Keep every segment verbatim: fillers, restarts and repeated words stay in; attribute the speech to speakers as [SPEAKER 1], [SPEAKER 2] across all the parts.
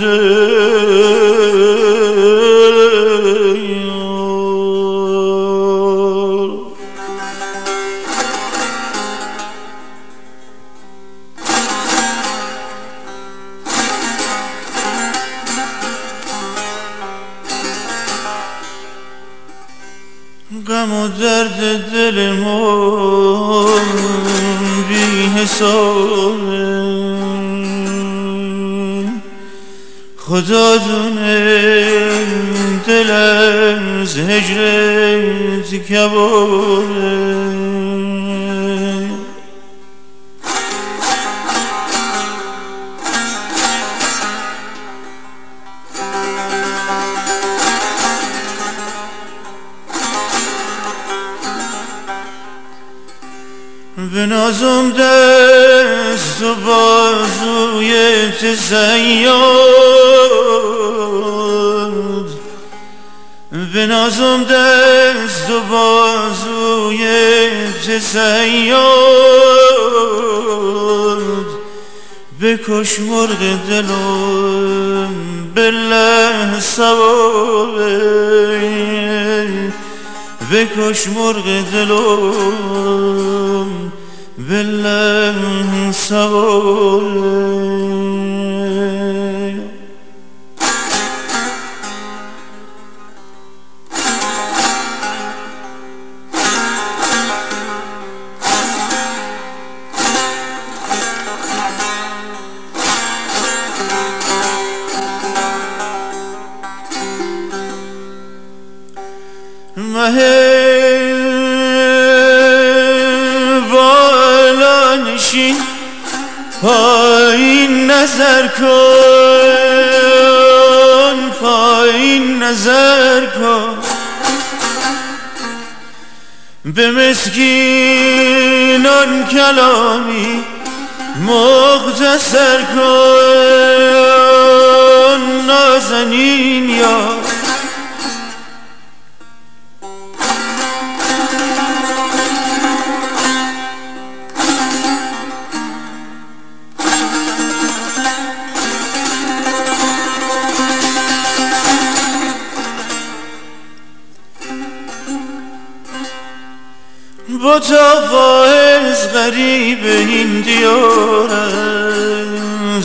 [SPEAKER 1] غم و درد دل من بی حسابه، خدا دونه دل از هجرت کبابه. بنازم دست و بازویت زیاد، بنازم دست و بازویت زیاد، بکش مرغ دلم بالله ثوابه، بکش مرغ دلم بالله ثوابه. مه بالا نشین پایین نظر کن، پایین نظر کن، به مسکینان کلامی مختصر کن نازنین یار. با تا فائز غریب این دیارم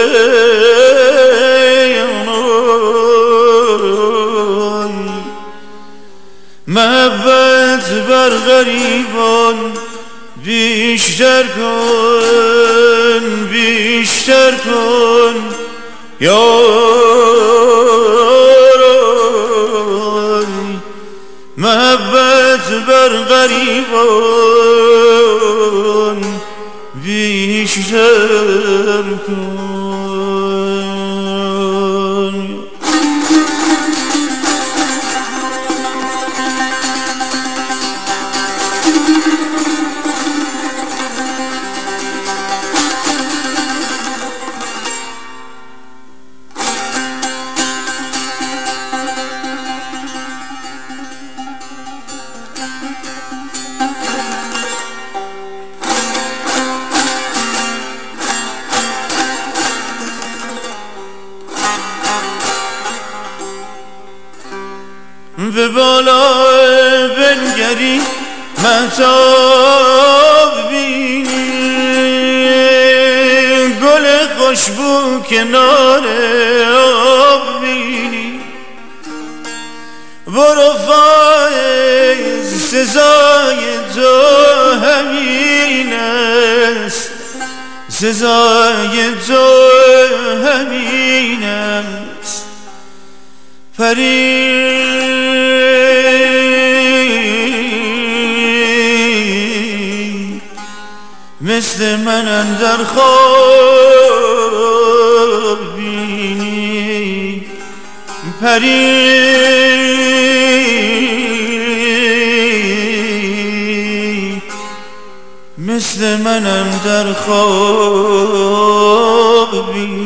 [SPEAKER 1] زینای، محبت بر غریبان بیشتر کن، بیشتر کن یارای، محبت بر غریبان بیشتر کن. به بالا بنگری مهتاب بینی، گل خوشبو کنار آب بینی، برو فائز سزای تو همین است، سزای تو همین است. پری مثل من اندر خواب بینی، پری مثل من اندر خواب بینی.